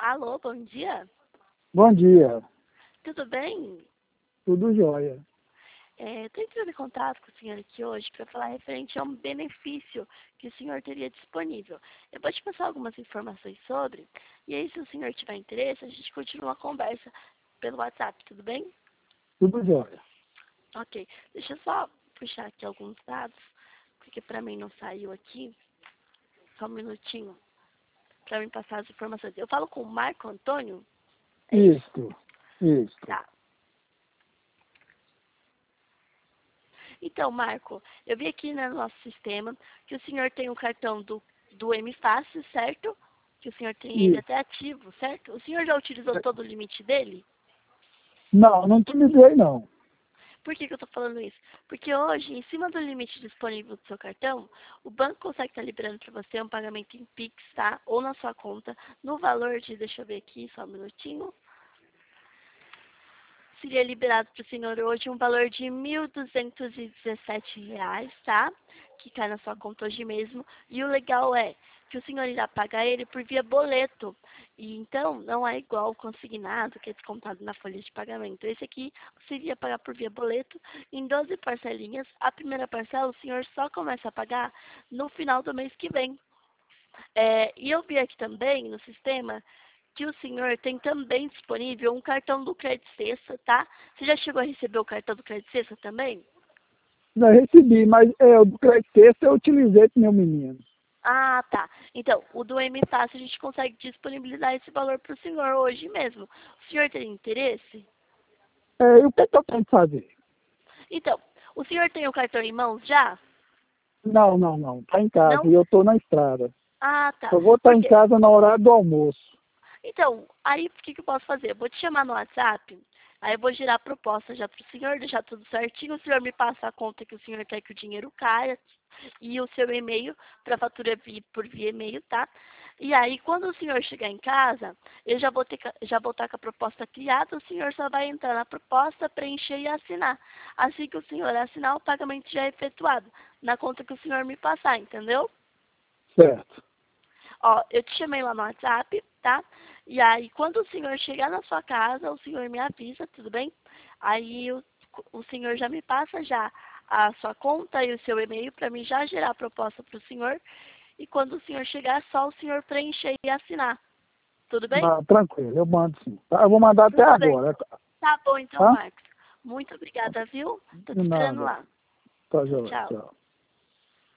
Alô, bom dia. Bom dia, Tudo bem? tudo jóia. Estou entrando em contato com o senhor aqui hoje para falar referente a um benefício que o senhor teria disponível. Eu vou te passar algumas informações sobre, e aí se o senhor tiver interesse, a gente continua a conversa pelo WhatsApp, tudo bem? Tudo jóia. Ok, deixa eu só puxar aqui alguns dados, porque para mim não saiu aqui. Só um minutinho para me passar as informações. Eu falo com o Marco Antônio? É isso? Isso. Tá. Então, Marco, eu vi aqui no nosso sistema que o senhor tem o cartão do M-Fácil, certo? Que o senhor tem ele Isso. até ativo, certo? O senhor já utilizou todo o limite dele? Não utilizei não. Por que eu estou falando isso? Porque hoje, em cima do limite disponível do seu cartão, o banco consegue estar liberando para você um pagamento em Pix, tá? Ou na sua conta, no valor de, deixa eu ver aqui, só um minutinho. Seria liberado para o senhor hoje um valor de R$ 1.217, tá? Que cai na sua conta hoje mesmo. E o legal é que o senhor irá pagar ele por via boleto. E então não é igual o consignado, que é descontado na folha de pagamento. Esse aqui seria pagar por via boleto em 12 parcelinhas. A primeira parcela o senhor só começa a pagar no final do mês que vem. E eu vi aqui também no sistema que o senhor tem também disponível um cartão do Crédito Sexta, tá? Você já chegou a receber o cartão do Crédito Sexta também? Já recebi, mas o do crédito texto eu utilizei pro meu menino. Ah, tá. Então, o do M-Fácil a gente consegue disponibilizar esse valor para o senhor hoje mesmo. O senhor tem interesse? E o que eu tenho que fazer? Então, o senhor tem o cartão em mãos já? Não. Tá em casa Não? e eu tô na estrada. Ah, tá. Eu vou estar Por em quê? casa na hora do almoço. Então, aí o que eu posso fazer? Eu vou te chamar no WhatsApp, aí eu vou gerar a proposta já para o senhor, deixar tudo certinho, o senhor me passa a conta que o senhor quer que o dinheiro caia e o seu e-mail para a fatura vir por via e-mail, tá? E aí, quando o senhor chegar em casa, eu já vou estar com a proposta criada, o senhor só vai entrar na proposta, preencher e assinar. Assim que o senhor assinar, o pagamento já é efetuado, na conta que o senhor me passar, entendeu? Certo. Ó, eu te chamei lá no WhatsApp, tá? E aí, quando o senhor chegar na sua casa, o senhor me avisa, tudo bem? Aí o senhor já me passa já a sua conta e o seu e-mail para mim já gerar a proposta para o senhor. E quando o senhor chegar, é só o senhor preencher e assinar. Tudo bem? Não, tranquilo, eu mando sim. Tá? Eu vou mandar até Tudo bem. agora, Tá bom então, tá? Marcos. Muito obrigada, viu? Tô te De esperando nada. lá. Tá Tchau, jóia, tchau. tchau.